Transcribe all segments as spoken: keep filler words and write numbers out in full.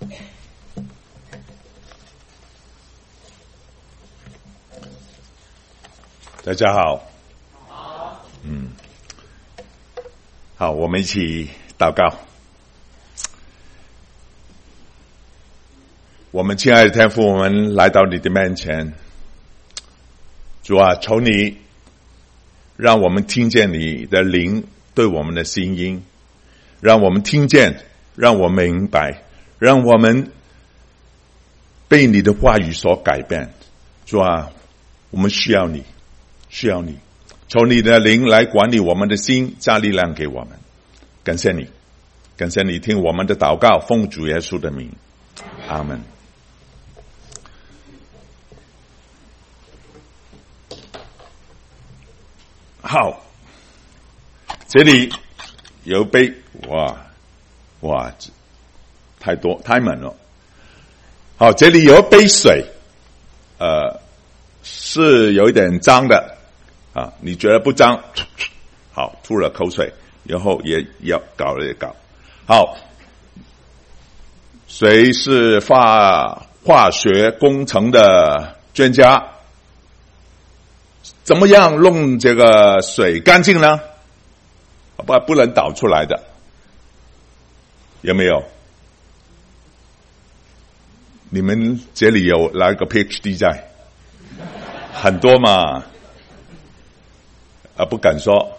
大家好。好。嗯。好，我们一起祷告。我们亲爱的天父，我们来到你的面前。主啊，求你让我们听见你的灵对我们的声音，让我们听见，让我们明白，让我们被你的话语所改变。主啊，我们需要你，需要你，求你的灵来管理我们的心，加力量给我们。感谢你，感谢你听我们的祷告，奉主耶稣的名，阿们。好，这里有杯，哇哇，太多太满了。好，这里有一杯水，呃，是有一点脏的啊，你觉得不脏？好，吐了口水，然后也要搞了也搞。好，谁是化化学工程的专家？怎么样弄这个水干净呢？不不能倒出来的，有没有？你们这里有哪个 P H D 在？很多嘛，啊，不敢说。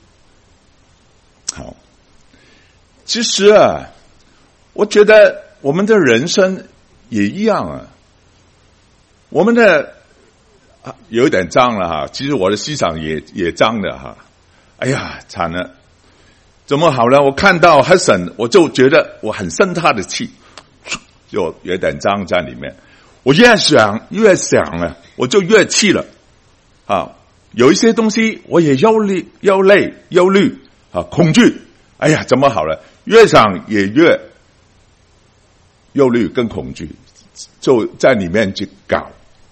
好，其实啊，我觉得我们的人生也一样啊，我们的。啊，有一点脏了哈，其实我的思想也也脏的哈。哎呀，惨了，怎么好了？我看到黑神，我就觉得我很生他的气，就有点脏在里面。我越想越想了，我就越气了啊！有一些东西我也忧虑、忧累、忧虑啊，恐惧。哎呀，怎么好了？越想也越忧虑跟恐惧，就在里面去搞。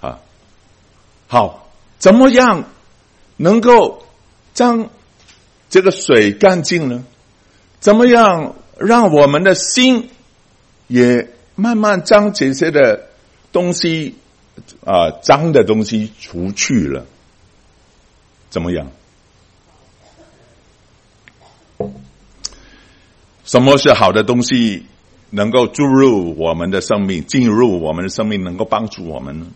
好，怎么样能够将这个水干净呢？怎么样让我们的心也慢慢将这些的东西啊、呃、脏的东西除去了？怎么样？什么是好的东西能够注入我们的生命，进入我们的生命，能够帮助我们呢？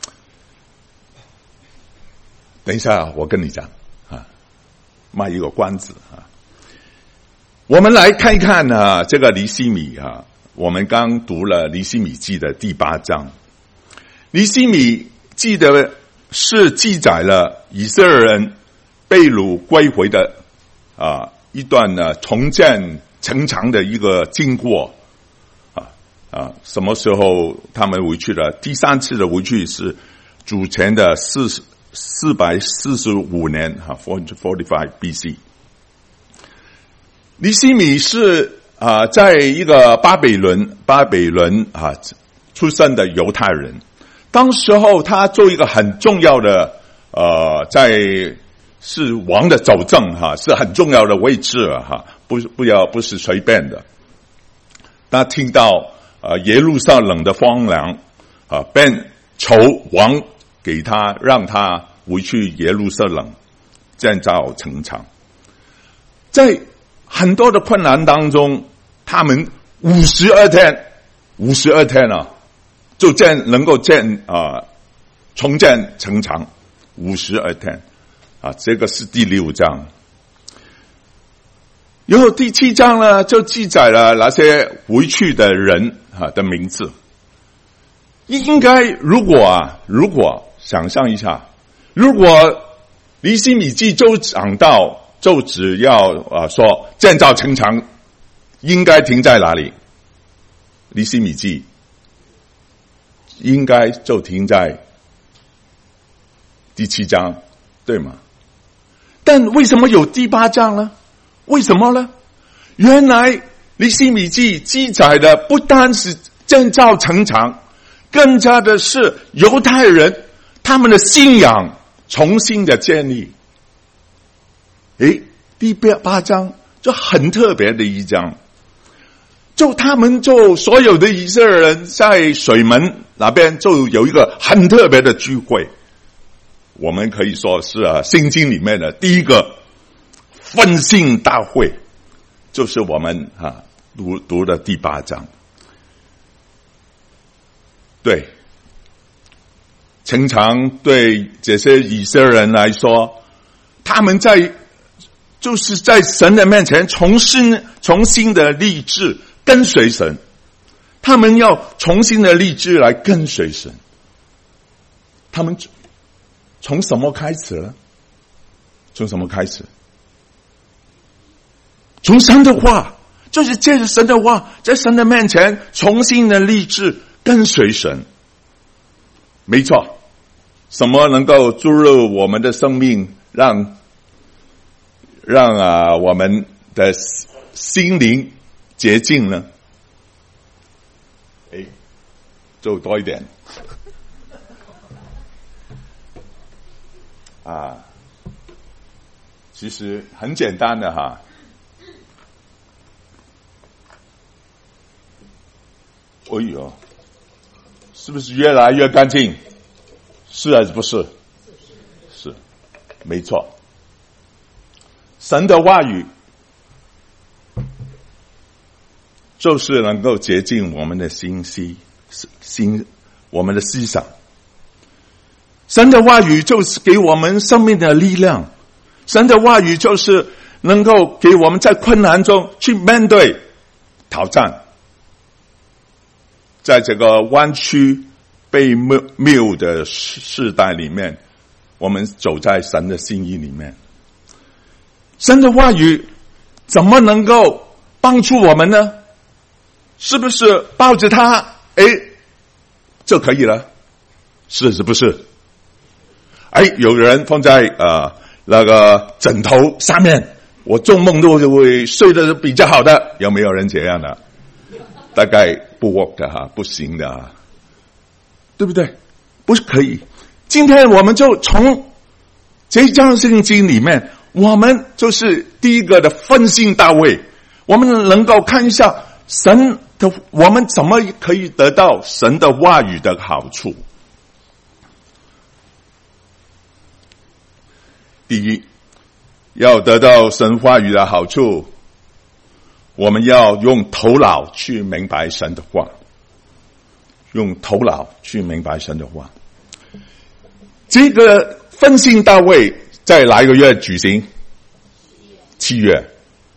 等一下，我跟你讲啊，卖一个关子啊。我们来看一看啊，这个尼希米啊，我们刚读了尼希米记的第八章。尼希米记的是记载了以色列人被掳归回的啊一段呢重建城墙的一个经过啊啊，什么时候他们回去了？第三次的回去是主前的四十。四百四十五年哈 ，four forty five B C。尼希米是啊、呃，在一个巴比伦巴比伦啊出生的犹太人。当时候他做一个很重要的呃，在是王的走正哈，是很重要的位置哈，不不要不是随便的。他听到呃耶路撒冷的荒凉啊，便求王。给他，让他回去耶路撒冷建造城墙。在很多的困难当中，他们五十二天，五十二天啊，就建能够建啊、呃、重建城墙，五十二天啊，这个是第六章。然后第七章呢，就记载了那些回去的人啊的名字。应该如果啊，如果想象一下，如果尼希米记就讲到，就只要啊说建造城墙，应该停在哪里？尼希米记应该就停在第七章，对吗？但为什么有第八章呢？为什么呢？原来尼希米记记载的不单是建造城墙，更加的是犹太人他们的信仰重新的建立。诶，第八章就很特别的一章。 就他们就所有的以色列人在水门那边就有一个很特别的聚会，我们可以说是啊，圣经里面的第一个分信大会，就是我们啊读读的第八章。对，经常对这些以色列人来说，他们在就是在神的面前重新重新的立志跟随神，他们要重新的立志来跟随神。他们从什么开始呢？从什么开始？从神的话，就是借着神的话，在神的面前重新的立志跟随神。没错，什么能够注入我们的生命，让让啊我们的心灵洁净呢？哎，就多一点啊，其实很简单的哈。哎呦，是不是越来越干净？是还是不是？是，没错。神的话语就是能够洁净我们的心息心我们的思想。神的话语就是给我们生命的力量，神的话语就是能够给我们在困难中去面对挑战。在这个弯曲被谬的世代里面，我们走在神的心意里面。神的话语怎么能够帮助我们呢？是不是抱着它，哎，就可以了？是是不是？哎，有人放在呃那个枕头上面，我做梦都会睡得比较好的，有没有人这样的？大概不 work 的哈，不行的哈，对不对？不是可以。今天我们就从这一章圣经里面，我们就是第一个的分信大卫，我们能够看一下神的，我们怎么可以得到神的话语的好处。第一，要得到神话语的好处，我们要用头脑去明白神的话，用头脑去明白神的话。这个分信大会在哪一个月举行？七月，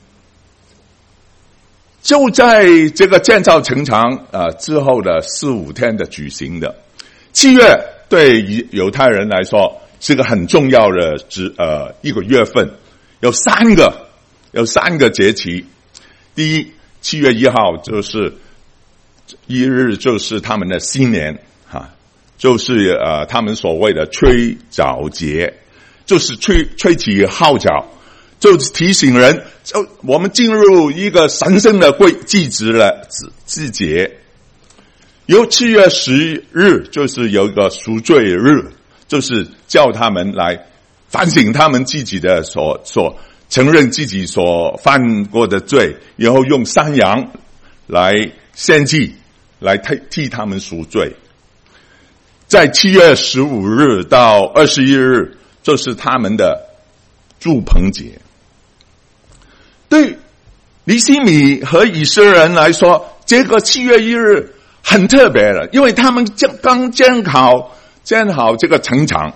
就在这个建造城墙呃之后的四五天的举行的。七月对犹太人来说是个很重要的呃一个月份，有三个有三个节期。第一，七月一号就是一日，就是他们的新年哈，就是呃他们所谓的吹角节，就是吹吹起号角，就是提醒人，就我们进入一个神圣的季季节了季节。由七月十日就是有一个赎罪日，就是叫他们来反省他们自己的所所。承认自己所犯过的罪，然后用山羊来献祭，来替替他们赎罪。在七月十五日到二十一日，就是他们的住棚节。对尼希米和以色列人来说，这个七月一日很特别的，因为他们刚建好建好这个城墙，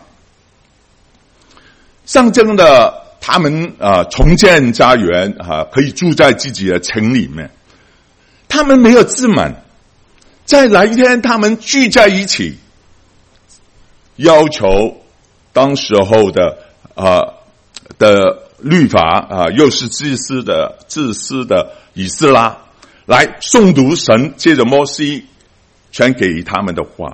象征的。他们啊、呃、重建家园啊，可以住在自己的城里面。他们没有自满，在哪一天他们聚在一起，要求当时候的啊、呃、的律法啊、呃，又是自私的自私的以斯拉来诵读神借着摩西传给他们的话。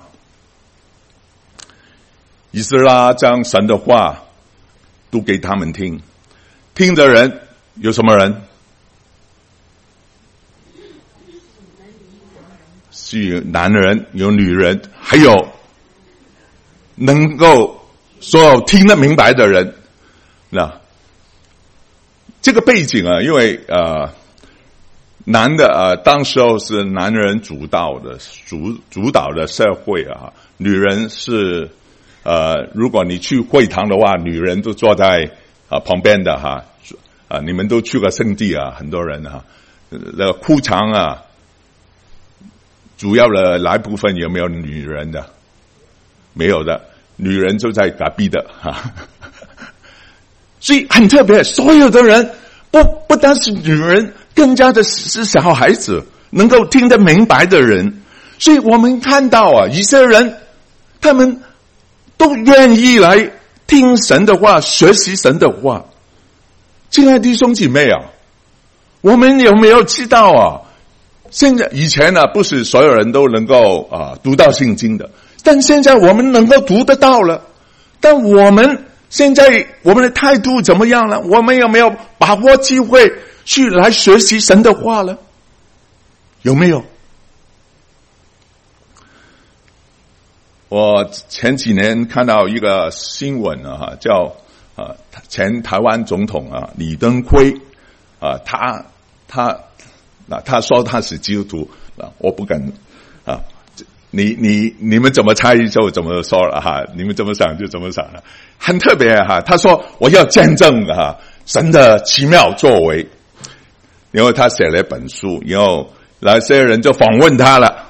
以斯拉将神的话读给他们听，听的人有什么人？是有男人，有女人，还有能够所有听得明白的人。那这个背景啊，因为呃， 男的呃，当时候是男人主导的主主导的社会啊，女人是呃，如果你去会堂的话，女人都坐在啊旁边的哈啊，你们都去过圣地啊，很多人哈，那个哭墙啊，主要的来部分有没有女人的？没有的，女人就在隔壁的哈。所以很特别，所有的人不不单是女人，更加的是小孩子，能够听得明白的人。所以我们看到啊，以色列人他们都愿意来听神的话，学习神的话。亲爱的弟兄姐妹啊，我们有没有知道啊？现在以前呢、啊，不是所有人都能够啊读到圣经的，但现在我们能够读得到了。但我们现在我们的态度怎么样了？我们有没有把握机会去来学习神的话了？有没有？我前几年看到一个新闻啊，叫啊前台湾总统啊李登辉啊，他他那他说他是基督徒啊，我不敢啊。你你你们怎么猜就怎么说了哈，你们怎么想就怎么想了，很特别哈。他说我要见证哈神的奇妙作为，然后他写了一本书，然后那些人就访问他了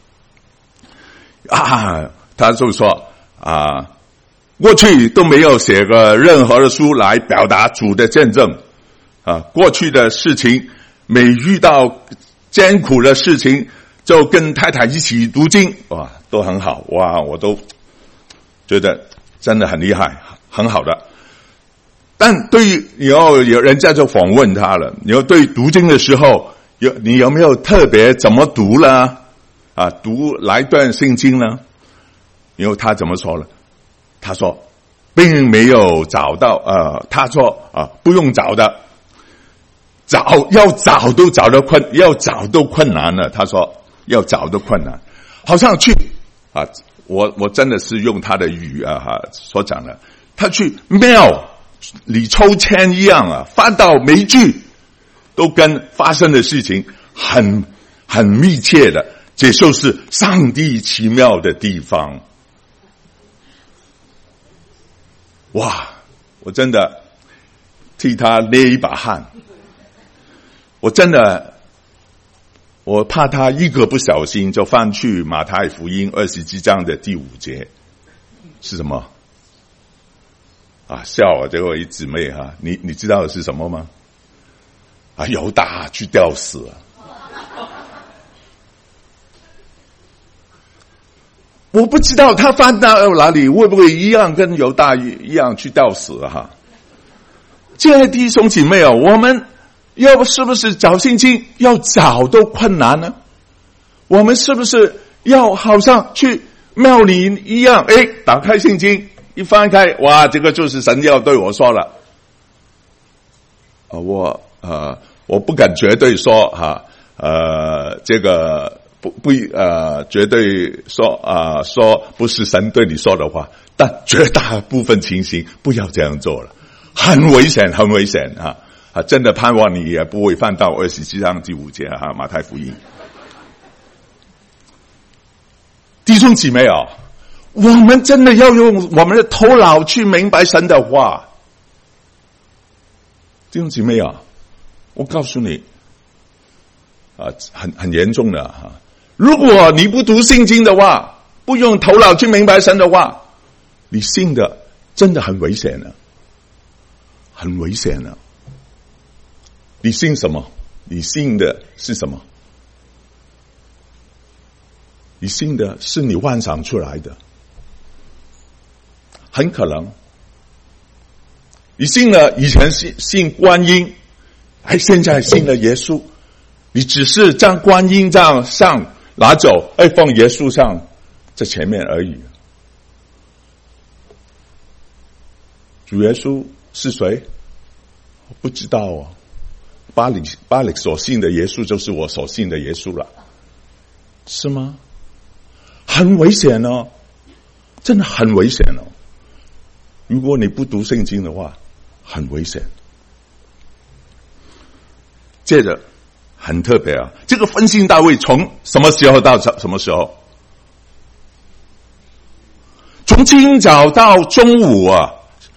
啊，他就说啊，过去都没有写过任何的书来表达主的见证啊，过去的事情每遇到艰苦的事情。就跟太太一起读经，哇，都很好，哇，我都觉得真的很厉害，很好的。但对于以后有人家就访问他了，你要对读经的时候，有你有没有特别怎么读了啊？读来段圣经呢？然后他怎么说了？他说，并没有找到，呃，他说啊，不用找的，找要找都找得困，要找都困难了。他说。要找的困难，好像去啊，我我真的是用他的语啊哈所讲的，他去庙里抽签一样啊，翻到每一句都跟发生的事情很很密切的，这就是上帝奇妙的地方。哇，我真的替他捏一把汗，我真的。我怕他一个不小心就翻去马太福音二十七章的第五节，是什么？啊，笑啊！这位姊妹哈、啊，你你知道的是什么吗？啊，犹大去吊死了。我不知道他翻到哪里，会不会一样跟犹大一样去吊死了哈？亲爱的弟兄姐妹啊，我们。要是不是找圣经要找都困难呢？我们是不是要好像去庙里一样，诶，打开圣经一翻开，哇，这个就是神要对我说了。啊，我呃，我不敢绝对说哈，呃，这个不不呃，绝对说啊、呃，说不是神对你说的话，但绝大部分情形不要这样做了，很危险，很危险啊！啊，真的盼望你也不会犯到二十七章第五节哈，马太福音。弟兄姊妹啊，我们真的要用我们的头脑去明白神的话。弟兄姊妹啊，我告诉你，啊，很很严重的哈。如果你不读圣经的话，不用头脑去明白神的话，你信的真的很危险的，很危险的。你信什么？你信的是什么？你信的是你幻想出来的，很可能。你信了以前信信观音，还现在信了耶稣，你只是将观音这样上拿走，哎，放耶稣上在前面而已。主耶稣是谁？我不知道啊。巴力巴力所信的耶稣就是我所信的耶稣了，是吗？很危险哦，真的很危险哦。如果你不读圣经的话，很危险。接着很特别啊！这个分心大会从什么时候到什么时候？从清早到中午啊，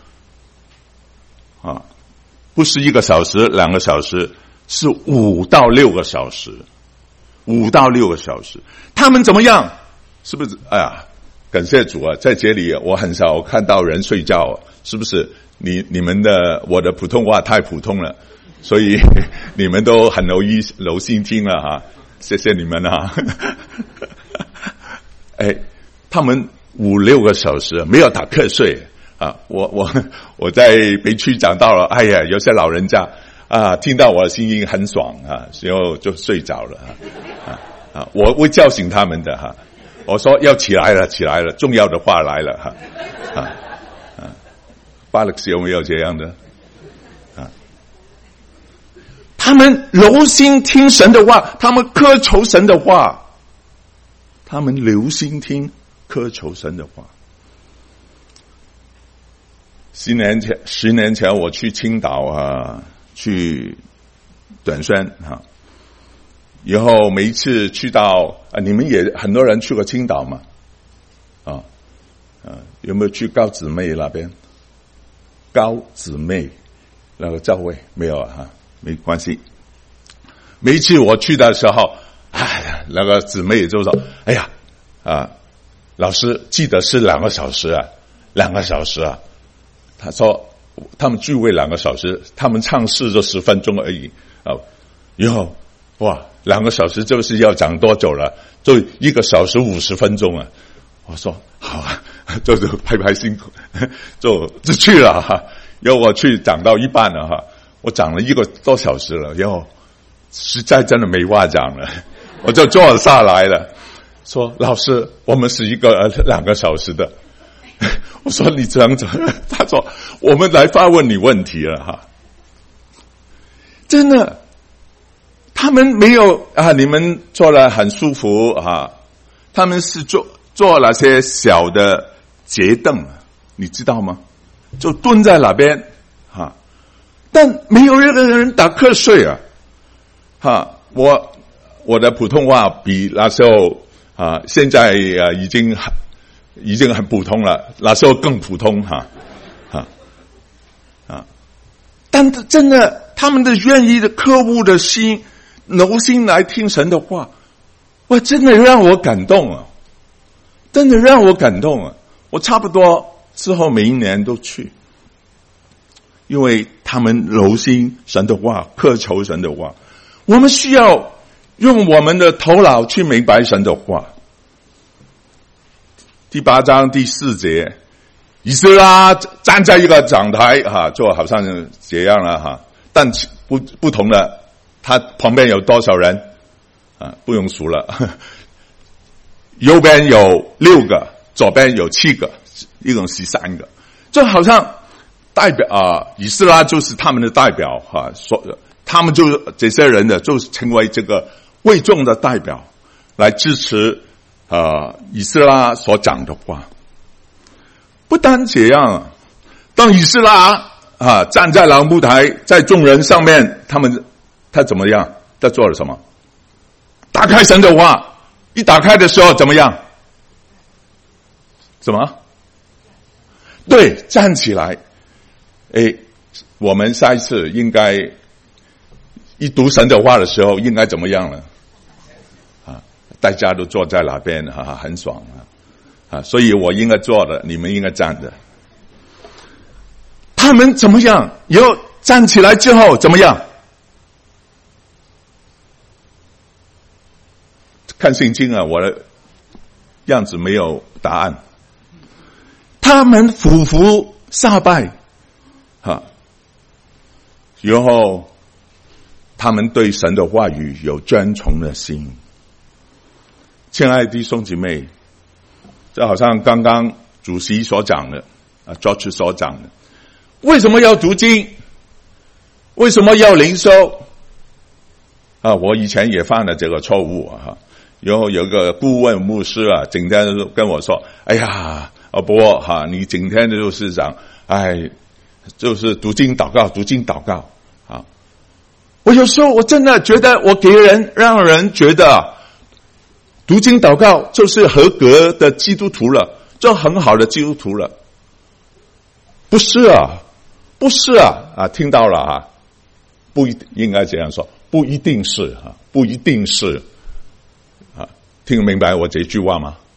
啊，不是一个小时、两个小时，是五到六个小时，五到六个小时。他们怎么样？是不是？哎呀，感谢主啊！在这里我很少看到人睡觉，是不是？你你们的我的普通话太普通了，所以你们都很留意留心听了哈，谢谢你们啊！哎，他们五六个小时没有打瞌睡啊！我我我在北区讲到了，哎呀，有些老人家啊，听到我的声音很爽啊，然后就睡着了啊啊！我会叫醒他们的哈，我说要起来了，起来了，重要的话来了哈啊！巴勒斯有没有这样的啊？他们留心听神的话，他们渴求神的话，他们留心听渴求神的话。十年前，十年前我去青岛啊，去短宣哈，以后每一次去到啊，你们也很多人去过青岛嘛？啊啊，有没有去高姊妹那边？高姊妹那个教会没有啊？哈，没关系。每一次我去的时候，哎，那个姊妹就说：“哎呀，啊，老师记得是两个小时啊，两个小时啊。”他说他们聚会两个小时，他们唱诗就十分钟而已啊。以后哇，两个小时就是要讲多久了？就一个小时五十分钟啊！我说好啊。就就拍拍辛苦，就就去了哈。然后我去讲到一半了哈，我讲了一个多小时了，然后实在真的没话讲了，我就坐下来了，说老师，我们是一个两个小时的。我说你这样子，他说我们来发问你问题了哈。真的，他们没有啊，你们坐了很舒服啊，他们是坐坐那些小的节凳，你知道吗？就蹲在那边哈，但没有任何人打瞌睡啊！哈，我我的普通话比那时候啊，现在啊已经很已经很普通了，那时候更普通哈，哈啊！但真的，他们的愿意的客户的心，留心来听神的话，哇，真的让我感动啊！真的让我感动啊！我差不多之后每一年都去，因为他们留心神的话，渴求神的话。我们需要用我们的头脑去明白神的话。第八章第四节，以斯拉站在一个讲台哈，就好像这样了哈，但不不同的，他旁边有多少人啊？不用数了。右边有六个，左边有七个，一共十三个，就好像代表啊，以斯拉就是他们的代表哈，说他们就这些人的就成为这个会众的代表，来支持啊以斯拉所讲的话。不单这样，当以斯拉啊站在朗布台，在众人上面，他们他怎么样？他做了什么？打开神的话。一打开的时候怎么样？怎么？对，站起来。诶，我们下一次应该一读神的话的时候应该怎么样呢？啊，大家都坐在那边啊，很爽啊！啊，所以我应该坐的，你们应该站的。他们怎么样？以后站起来之后怎么样？看圣经啊，我的样子没有答案。他们俯伏下拜，哈，然后他们对神的话语有尊崇的心。亲爱的弟兄姐妹，就好像刚刚主席所讲的啊 ，George 所讲的，为什么要读经？为什么要灵修？啊，我以前也犯了这个错误啊。然后有个顾问牧师啊，整天都跟我说：“哎呀，阿伯哈，你整天就是讲，哎，就是读经祷告，读经祷告啊。” 我有时候我真的觉得，我给人让人觉得读经祷告就是合格的基督徒了，就很好的基督徒了。不是啊，不是啊，啊，听到了啊，不一应该这样说，不一定是啊，不一定是啊，听明白我这句话吗？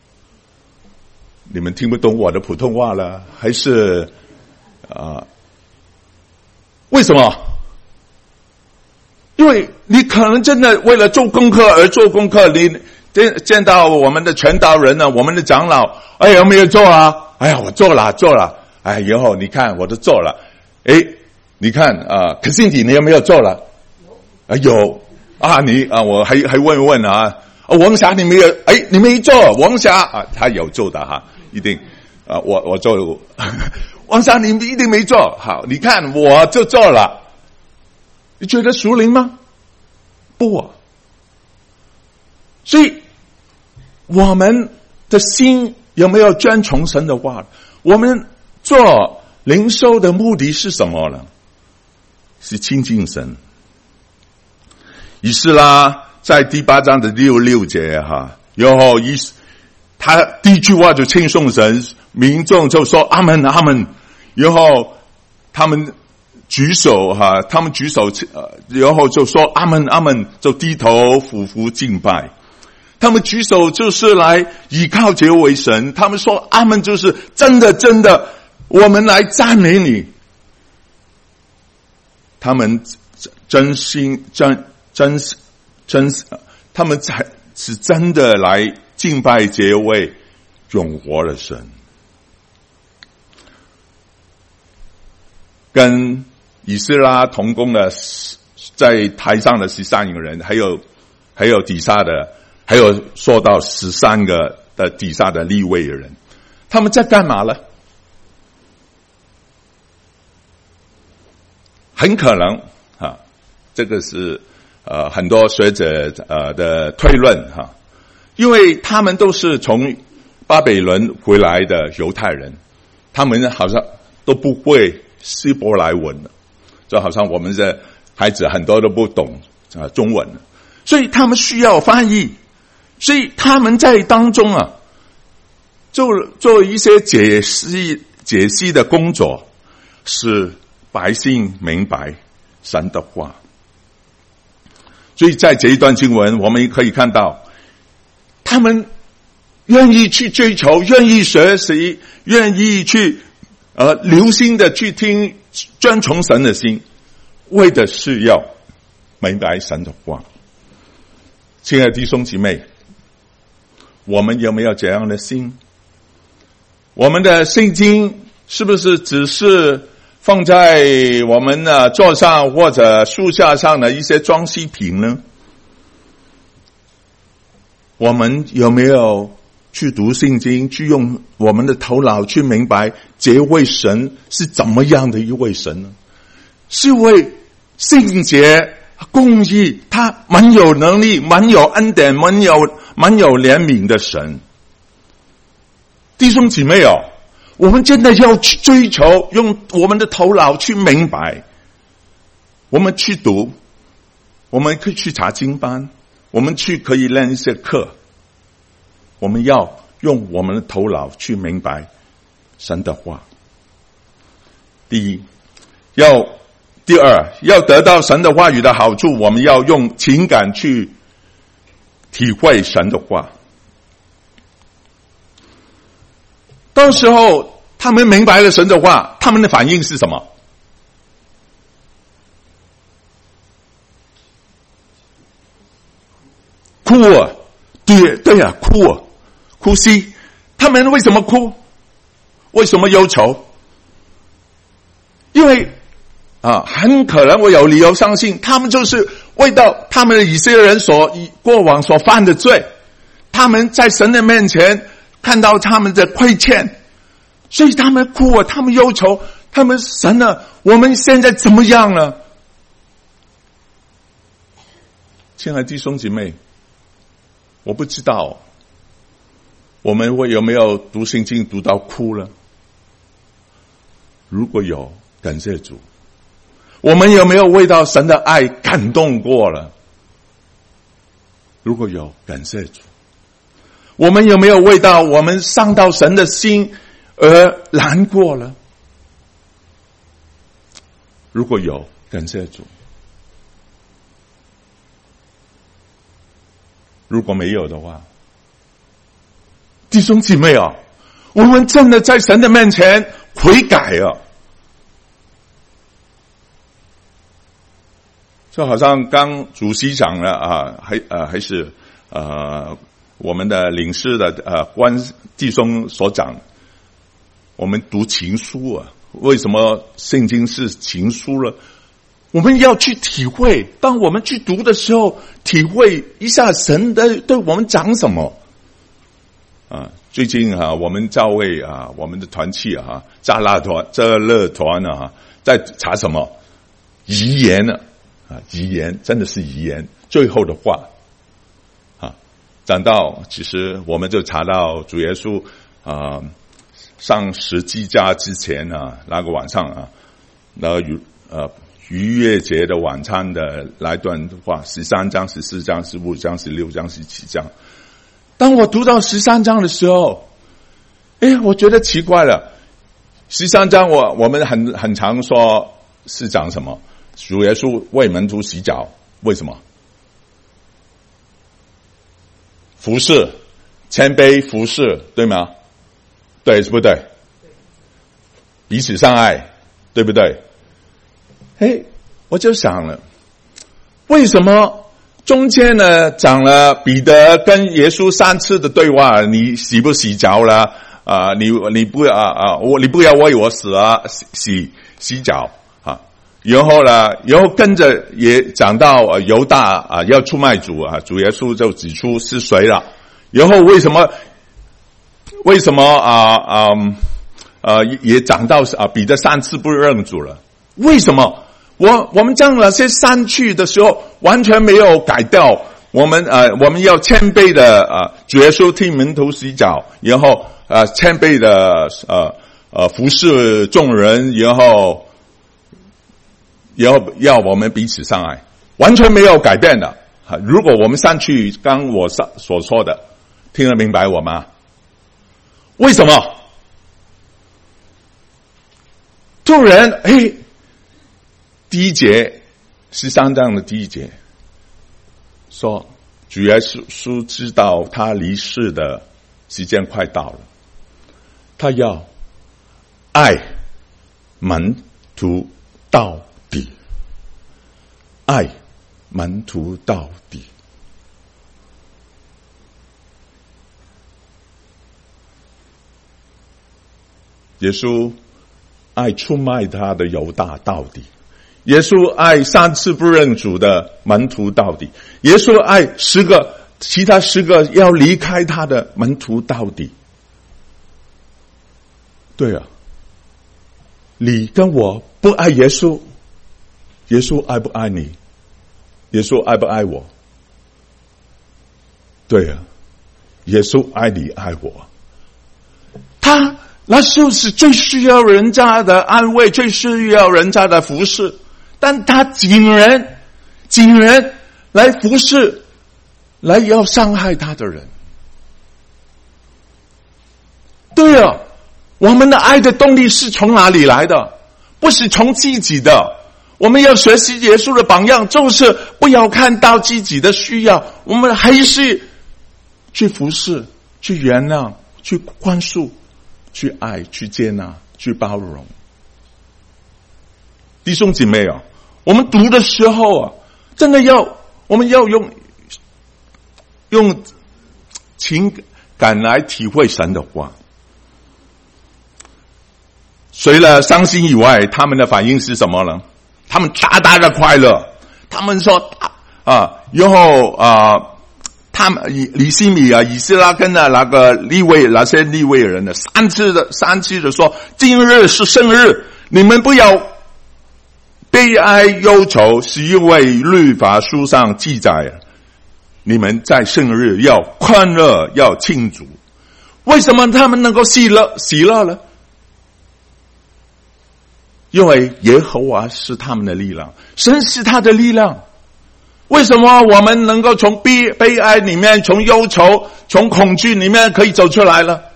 你们听不懂我的普通话了，还是啊？为什么？因为你可能真的为了做功课而做功课，你见见到我们的传道人呢，我们的长老，哎，有没有做啊？哎呀，我做了，做了。哎，以后你看我都做了。哎，你看啊，可信姐你有没有做了？啊，有啊，你啊，我还还问问啊，啊，王霞你没有？哎，你没做，王霞啊，他有做的哈，一定啊，我我做，王霞你一定没做，好，你看我就做了。你觉得属灵吗？不啊。所以我们的心有没有专从神的话？我们做灵修的目的是什么呢？是亲近神。以斯拉在第八章的六六节哈，然后以他第一句话就称颂神，民众就说阿们阿们，然后他们举手哈，他们举手，然后就说阿们阿们，就低头俯伏敬拜。他们举手就是来依靠这位神，他们说阿们就是真的真的，我们来赞美你。他们真心真真真，他们才是真的来敬拜这位永活的神。跟以斯拉同工的在台上的十三个人，还有还有底下的，还有说到十三个的底下的利未人，他们在干嘛呢？很可能啊，这个是呃很多学者呃的推论哈，因为他们都是从巴比伦回来的犹太人，他们好像都不会希伯来文的，就好像我们的孩子很多都不懂啊中文，所以他们需要翻译，所以他们在当中啊，做做一些解析解析的工作，使百姓明白神的话。所以在这一段经文，我们可以看到，他们愿意去追求，愿意学习，愿意去呃留心的去听，专从神的心，为的是要明白神的话。亲爱的弟兄姐妹，我们有没有这样的心？我们的圣经是不是只是放在我们的桌上或者书架上的一些装饰品呢？我们有没有去读圣经，去用我们的头脑去明白这位神是怎么样的一位神呢？是位圣洁、公义，他蛮有能力、蛮有恩典、蛮有蛮有怜悯的神。弟兄姊妹哦，我们真的要去追求，用我们的头脑去明白。我们去读，我们可以去查经班，我们去可以练一些课。我们要用我们的头脑去明白神的话。第一，要第二，要得到神的话语的好处，我们要用情感去体会神的话。到时候他们明白了神的话，他们的反应是什么？哭啊！对对啊，哭啊，哭泣。他们为什么哭？为什么忧愁？因为啊，很可能我有理由相信，他们就是为到他们的以色列人所过往所犯的罪，他们在神的面前看到他们的亏欠，所以他们哭啊，他们忧愁，他们神啊，我们现在怎么样呢？亲爱的弟兄姐妹，我不知道我们会有没有读圣经读到哭了。如果有，感谢主。 我们有没有为到神的爱感动过了？如果有，感谢主。我们有没有为到我们伤到神的心而难过了？如果有，感谢主。如果没有的话，弟兄姐妹啊，我们真的在神的面前悔改啊！就好像刚主席讲了啊，还呃还是呃我们的领事的呃关弟兄所讲，我们读情书啊，为什么圣经是情书了？我们要去体会，当我们去读的时候，体会一下神的对我们讲什么啊。最近啊，我们教会啊，我们的团契啊，加拉团、加勒团啊，在查什么遗言呢？啊，遗言真的是遗言，最后的话啊。讲到其实我们就查到主耶稣啊上十字架之前啊，那个晚上啊，那个逾呃逾越节的晚餐的那段话，十三章、十四章、十五章、十六章、十七章。当我读到十三章的时候，哎，我觉得奇怪了。十三章我我们很很常说是讲什么？主耶稣为门徒洗脚，为什么？服侍，谦卑服侍，对吗？对，是不对？彼此相爱，对不对？哎，我就想了，为什么中间呢讲了彼得跟耶稣三次的对话，你洗不洗脚了？啊、呃，你你不要啊啊，我你不要为我死啊，洗洗洗脚啊。然后呢，然后跟着也讲到呃犹大啊要出卖主啊，主耶稣就指出是谁了。然后为什么为什么啊啊呃也讲到啊彼得三次不认主了？为什么？我我们将那些删去的时候，完全没有改掉。我们呃，我们要谦卑的呃，主耶稣替门徒洗脚，然后呃，谦卑的呃呃服侍众人，然后然后要我们彼此相爱，完全没有改变的。如果我们删去刚我所说的，听得明白我吗？为什么？众人哎。第一节，十三章的第一节说，主耶稣知道他离世的时间快到了，他要爱门徒到底，爱门徒到底。耶稣爱出卖他的犹大到底。耶稣爱三次不认主的门徒到底，耶稣爱十个其他十个要离开他的门徒到底。对啊，你跟我不爱耶稣，耶稣爱不爱你？耶稣爱不爱我？对啊，耶稣爱你爱我，他那就是最需要人家的安慰，最需要人家的服侍。但他竟然竟然来服侍来要伤害他的人。对啊，我们的爱的动力是从哪里来的？不是从自己的。我们要学习耶稣的榜样，就是不要看到自己的需要，我们还是去服侍，去原谅，去宽恕，去爱，去接纳，去包容。弟兄姐妹啊，我们读的时候啊，真的要我们要用用情感来体会神的话。除了伤心以外，他们的反应是什么呢？他们大大的快乐。他们说啊，然后啊，他们以李西米啊、以斯拉跟的那个利未那些利未人呢，三次的三次的说，今日是圣日，你们不要悲哀忧愁，是因为律法书上记载，你们在圣日要欢乐，要庆祝。为什么他们能够喜乐喜乐呢？ 因为耶和华是他们的力量，神是他的力量。为什么我们能够从悲悲哀里面，从忧愁，从恐惧里面可以走出来了，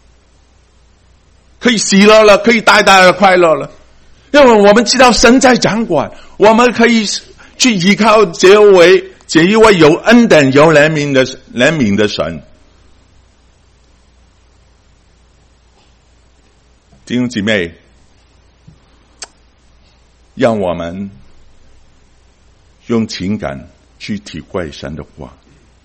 可以喜乐了，可以大大的快乐了？因为我们知道神在掌管，我们可以去依靠这位这一位有恩典有怜悯的怜悯的神。弟兄姊妹，让我们用情感去体会神的话。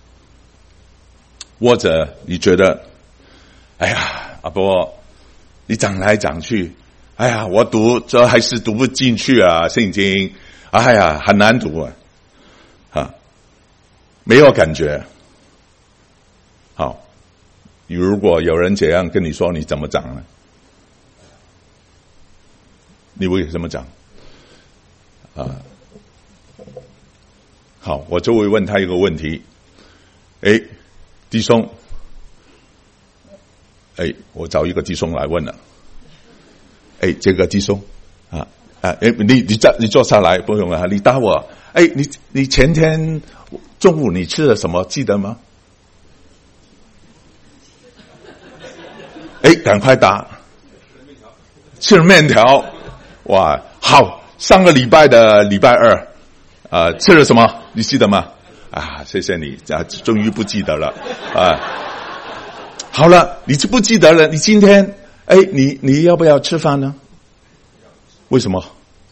或者你觉得，哎呀，阿伯，你讲来讲去，哎呀，我读这还是读不进去啊，圣经，哎呀，很难读啊，啊，没有感觉。好，如果有人这样跟你说，你怎么讲呢？你会怎么讲？啊，好，我就会问他一个问题。诶，弟兄，诶，我找一个弟兄来问了。诶，这个弟兄啊啊，诶，你你坐你坐下来，不用啊，你答我。诶，你你前天中午你吃了什么？记得吗？诶，赶快答。吃了面条。哇，好！上个礼拜的礼拜二，呃，吃了什么？你记得吗？啊，谢谢你，啊，终于不记得了啊。好了，你就不记得了。你今天，哎，你你要不要吃饭呢？为什么？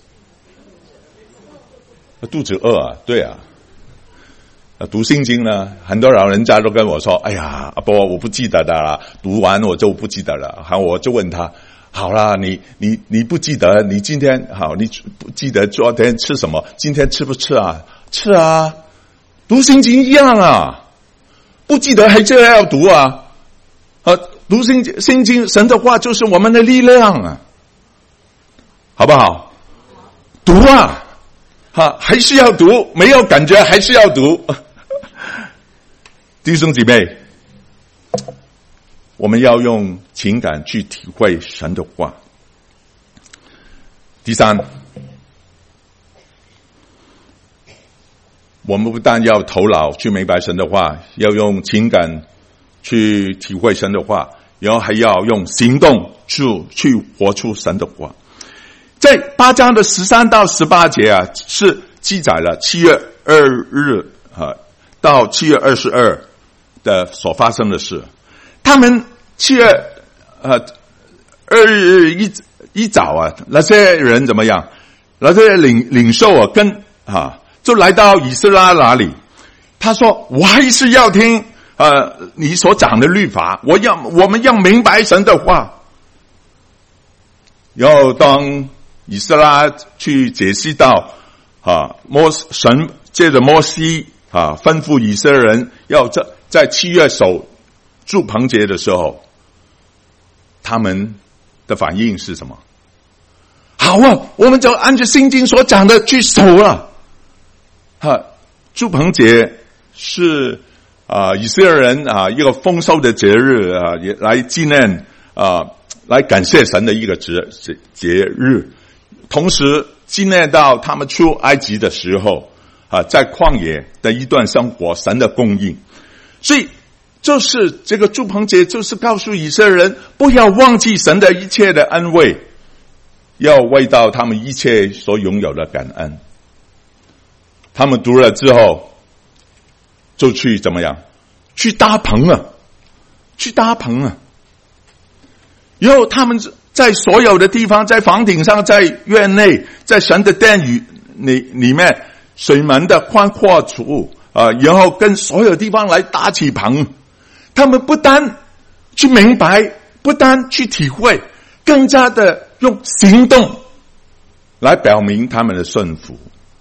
肚子饿啊，对啊。读圣经呢，很多老人家都跟我说：“哎呀，阿伯，我不记得的啦，读完我就不记得了。”好，我就问他。好啦，你你你不记得你今天好，你不记得昨天吃什么？今天吃不吃啊？吃啊，读圣经一样啊，不记得还是要读啊。啊，读圣经，圣经神的话就是我们的力量啊，好不好？读啊，哈，还是要读，没有感觉还是要读。弟兄姊妹，我们要用情感去体会神的话。第三，我们不但要头脑去明白神的话，要用情感去体会神的话，然后还要用行动去去活出神的话。在八章的十三到十八节啊，是记载了七月二日啊到七月二十二的所发生的事。他们七月呃二日一一早啊，那些人怎么样？那些领领袖啊，跟啊就来到以斯拉那里。他说：“我还是要听呃你所讲的律法，我要我们要明白神的话。”然后当以斯拉去解析到啊摩神借着摩西啊吩咐以色列人要在在七月守住棚节的时候，他们的反应是什么？好啊，我们就按照圣经所讲的去守了。哈，住棚节是啊、呃、以色列人啊、呃、一个丰收的节日啊、呃，也来纪念啊、呃、来感谢神的一个节节日，同时纪念到他们出埃及的时候啊、呃，在旷野的一段生活，神的供应。所以就是这个住棚节，就是告诉以色列人不要忘记神的一切的恩惠，要为到他们一切所拥有的感恩。他们读了之后，就去怎么样？去搭棚啊，去搭棚啊。然后他们在所有的地方，在房顶上，在院内，在神的殿宇里里面，水门的宽阔处啊，然后跟所有地方来搭起棚。他们不单去明白，不单去体会，更加的用行动来表明他们的顺服。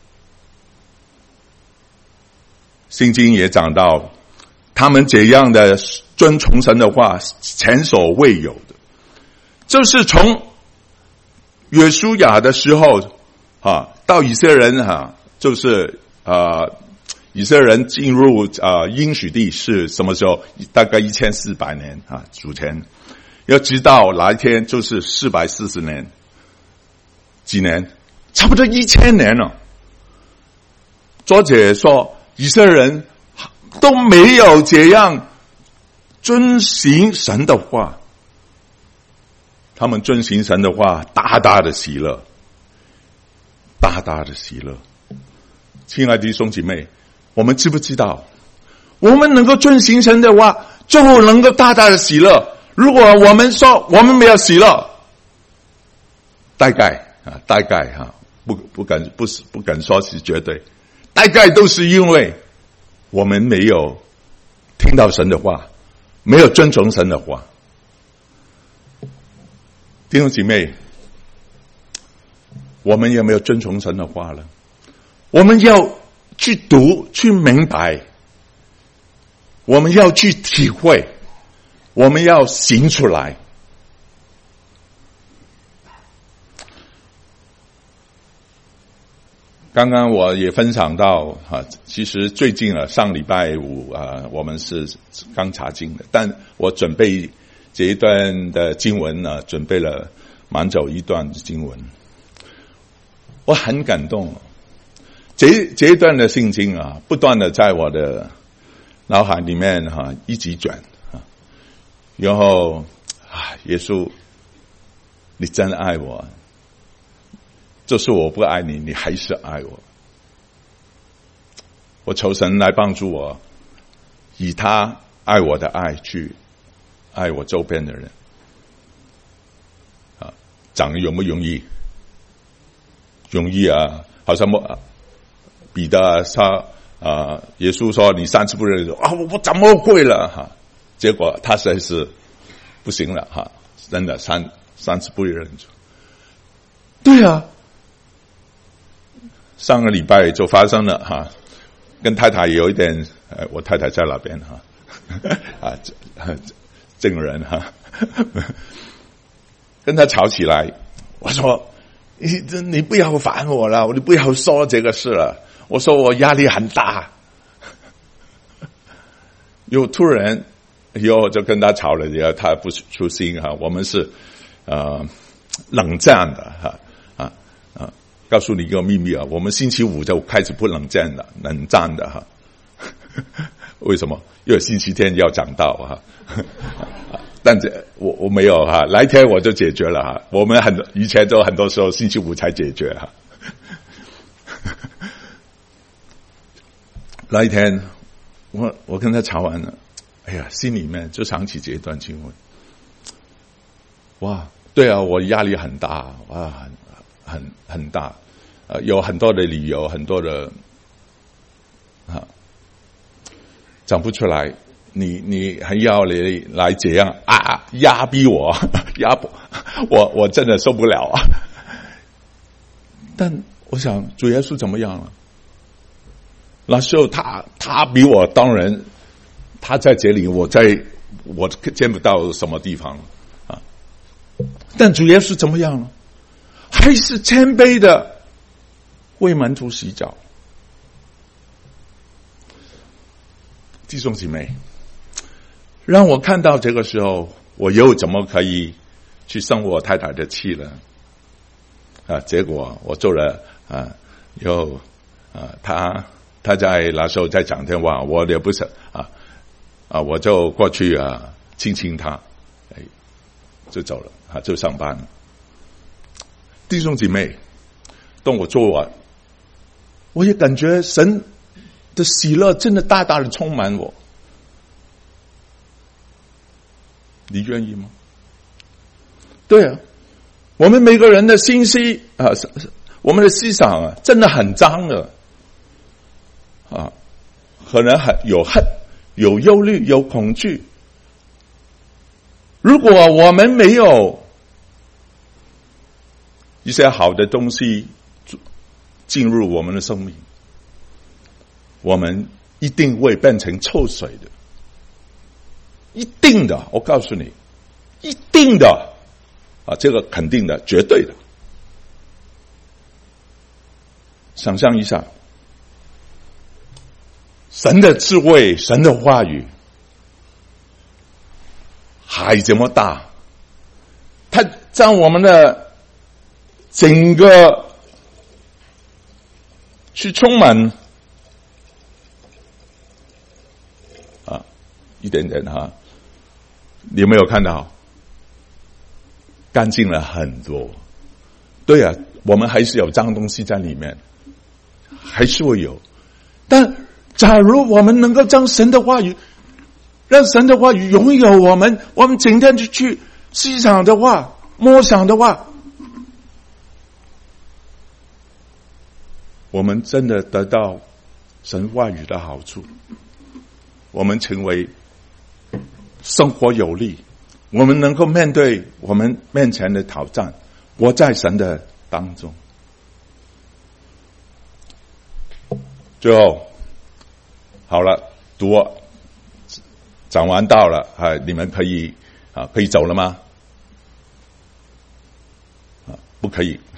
圣经也讲到，他们这样的遵从神的话，前所未有的，就是从约书亚的时候啊，到以色列人啊，就是啊。以色列人进入啊应许地是什么时候？大概一千四百年啊，主前。要知道哪一天就是四百四十年。 几年？差不多一千年了。作者说，以色列人都没有这样遵行神的话，他们遵行神的话，大大的喜乐，大大的喜乐。亲爱的弟兄姐妹，我们知不知道，我们能够遵行神的话，就能够大大的喜乐。如果我们说我们没有喜乐，大概啊，大概哈、啊，不不敢不是不敢说是绝对，大概都是因为我们没有听到神的话，没有遵从神的话。弟兄姐妹，我们有没有遵从神的话呢？我们要去读，去明白，我们要去体会，我们要行出来。刚刚我也分享到啊，其实最近啊，上礼拜五啊，我们是刚查经的，但我准备这一段的经文呢，准备了蛮久一段的经文，我很感动。这这一段的圣经啊，不断的在我的脑海里面哈、啊、一直转啊，然后啊，耶稣，你真爱我。就是我不爱你，你还是爱我。我求神来帮助我，以他爱我的爱去爱我周边的人。啊，讲容不容易？容易啊！好像我彼得他啊，耶稣说你三次不认啊，我我怎么会了哈？结果他实在是不行了哈，真的三三次不认主。对啊。上个礼拜就发生了哈，跟太太有一点，呃，我太太在那边哈，啊，这个人哈，跟他吵起来，我说你你不要烦我了，你不要说这个事了，我说我压力很大，又突然又就跟他吵了，然后他不出心哈，我们是呃冷战的哈。告诉你一个秘密啊，我们星期五就开始不冷战了，冷战的哈。为什么？因为星期天要讲道哈。但这我我没有哈，来天我就解决了哈。我们很多以前都很多时候星期五才解决哈。那一天，我我跟他吵完了，哎呀，心里面就想起这一段经文。哇，对啊，我压力很大哇。很很大，呃，有很多的理由，很多的啊，讲不出来。你你还要你来这样啊，压逼我，压我，我真的受不了啊！但我想，主耶稣怎么样了？那时候他他比我当然，他在这里，我在我见不到什么地方啊。但主耶稣怎么样了？还是谦卑的为门徒洗脚。弟兄姊妹，让我看到这个时候，我又怎么可以去生我太太的气呢？啊，结果我做了啊，又啊，他他在那时候在讲电话，我也不是啊啊，我就过去啊亲亲他，哎，就走了啊，就上班了。弟兄姐妹，当我做完，我也感觉神的喜乐真的大大的充满我。你愿意吗？对啊，我们每个人的信息啊，我们的思想啊，真的很脏的啊，可能很有恨、有忧虑、有恐惧。如果我们没有一些好的东西进入我们的生命，我们一定会变成臭水的，一定的，我告诉你，一定的啊，这个肯定的，绝对的。想象一下，神的智慧，神的话语，海这么大，它在我们的整个去充满啊，一点点哈，你有没有看到？干净了很多。对啊，我们还是有脏东西在里面，还是会有。但假如我们能够将神的话语，让神的话语拥有我们，我们整天就去思想的话、默想的话，我们真的得到神话语的好处，我们成为生活有力，我们能够面对我们面前的挑战，活在神的当中。最后好了，读讲完道了啊，你们可以啊可以走了吗？啊，不可以。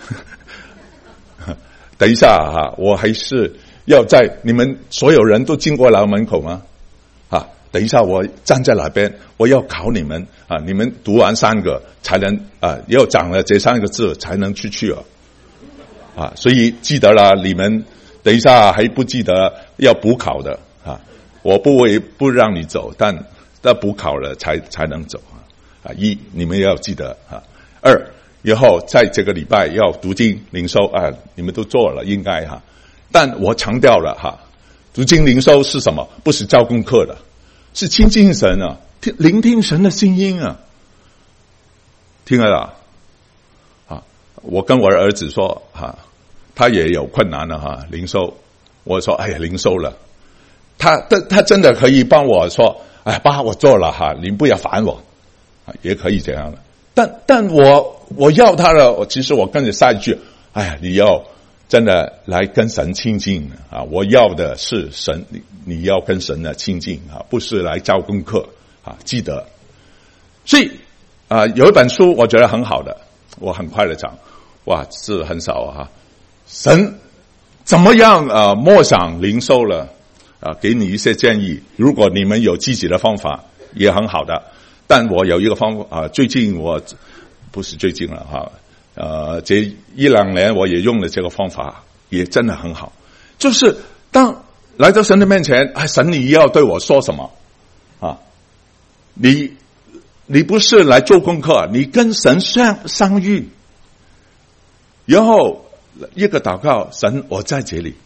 等一下哈，我还是要在你们所有人都经过牢门口吗？啊，等一下我站在那边，我要考你们啊！你们读完三个才能啊，要讲了这三个字才能出去了啊！所以记得了，你们等一下还不记得要补考的啊！我不会不让你走，但要补考了才才能走啊！一，你们要记得啊！二，以后在这个礼拜要读经灵修啊，你们都做了应该哈，但我强调了哈，读经灵修是什么？不是教功课的，是亲近神啊，听聆听神的声音啊，听了啦啊！我跟我的儿子说哈，他也有困难了哈，灵修，我说哎呀灵修了，他他他真的可以帮我说，哎爸我做了哈，你不要烦我，也可以这样的。但但我我要他的，我其实我跟着下一句，哎呀，你要真的来跟神亲近啊！我要的是神，你你要跟神的亲近啊，不是来教功课啊！记得，所以啊，有一本书我觉得很好的，我很快的讲，哇，字很少啊！神怎么样啊？默想灵修了啊，给你一些建议。如果你们有自己的方法，也很好的。但我有一个方法啊，最近我不是最近了哈，呃，这一两年我也用了这个方法，也真的很好。就是当来到神的面前，哎，神你要对我说什么啊？你你不是来做功课，你跟神相相遇，然后一个祷告，神我在这里，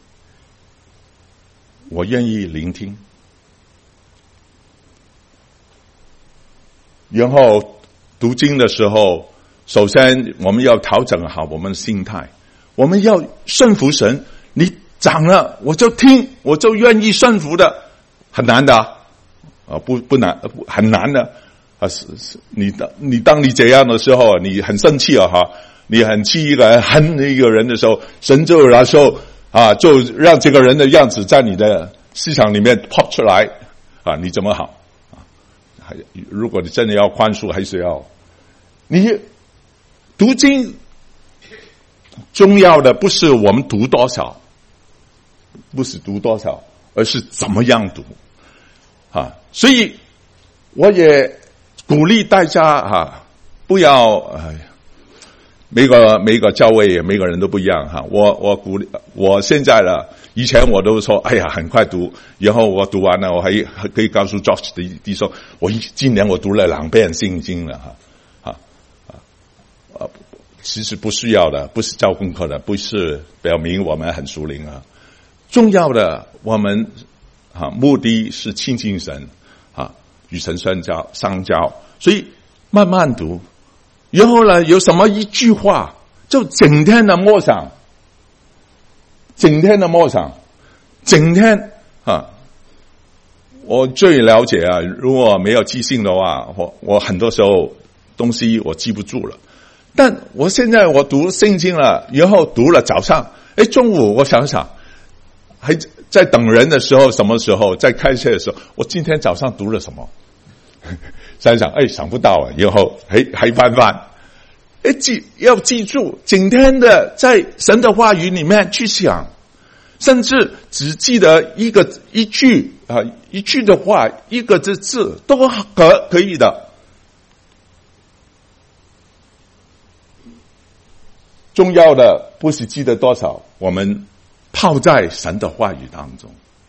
我愿意聆听。然后读经的时候，首先我们要调整好我们的心态，我们要顺服神。你讲了我就听，我就愿意顺服的，很难的啊，不不难，很难的啊！是是，你当你当你这样的时候，你很生气啊哈，你很气一个人，恨一个人的时候，神就那时候啊，就让这个人的样子在你的思想里面 pop 出来啊，你怎么好？如果你真的要宽恕，还是要你读经重要的不是我们读多少，不是读多少，而是怎么样读啊！所以我也鼓励大家啊，不要哎，每个每个教会每个人都不一样哈。我我鼓励，我现在了。以前我都说，哎呀，很快读，然后我读完了，我还还可以告诉 Josh 的弟兄，我今年我读了两遍圣经了哈，啊啊啊！其实不需要的，不是教功课的，不是表明我们很熟灵啊。重要的，我们啊目的是亲近神啊，与神相交相交，所以慢慢读，然后呢，有什么一句话，就整天的默想。整天的默想，整天啊！我最了解啊，如果没有记性的话，我我很多时候东西我记不住了。但我现在我读圣经了，然后读了早上，哎，中午我想想，还在等人的时候，什么时候在开车的时候，我今天早上读了什么？想想，哎，想不到啊！然后还还翻翻。哎，记要记住，整天的在神的话语里面去想，甚至只记得一个一句啊，一句的话，一个字字都可可以的。 重要的不是记得多少，我们泡在神的话语当中。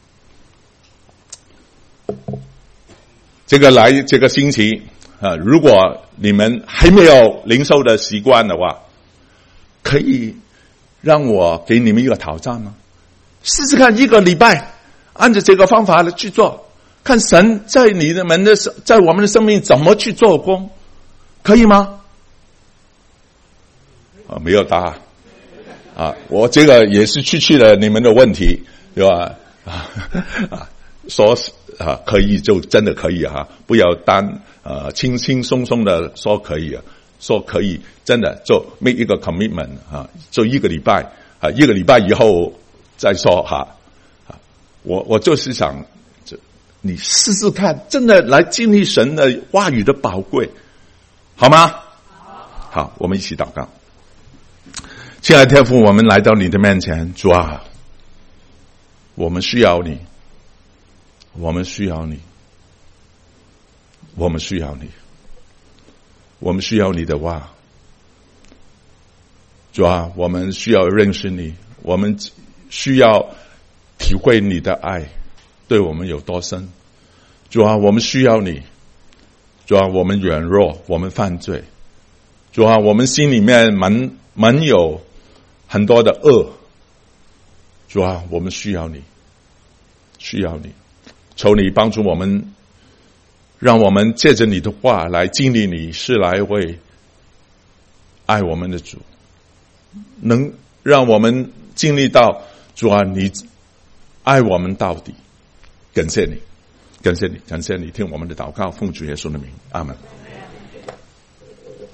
这个来这个星期啊，如果你们还没有领受的习惯的话，可以让我给你们一个挑战吗？试试看一个礼拜，按照这个方法去做，看神在你们的在我们的生命怎么去做工，可以吗？啊，没有答案啊！我这个也是去去了你们的问题，对吧？啊啊，说啊可以就真的可以哈、啊，不要单呃轻轻松松的说可以啊，说可以真的做 make 一个 commitment 啊，做一个礼拜啊，一个礼拜以后再说哈啊，我我就是想，你试试看，真的来经历神的话语的宝贵，好吗？好，我们一起祷告。亲爱的天父，我们来到你的面前，主啊，我们需要你，我们需要你，我们需要你，我们需要你的话。主啊，我们需要认识你，我们需要体会你的爱对我们有多深。主啊，我们需要你。主啊，我们软弱，我们犯罪。主啊，我们心里面满满有很多的恶。主啊，我们需要你，需要你，求你帮助我们，让我们借着你的话来经历你是来为爱我们的主，能让我们经历到主啊，你爱我们到底。感谢你，感谢你，感谢你听我们的祷告，奉主耶稣的名，阿们。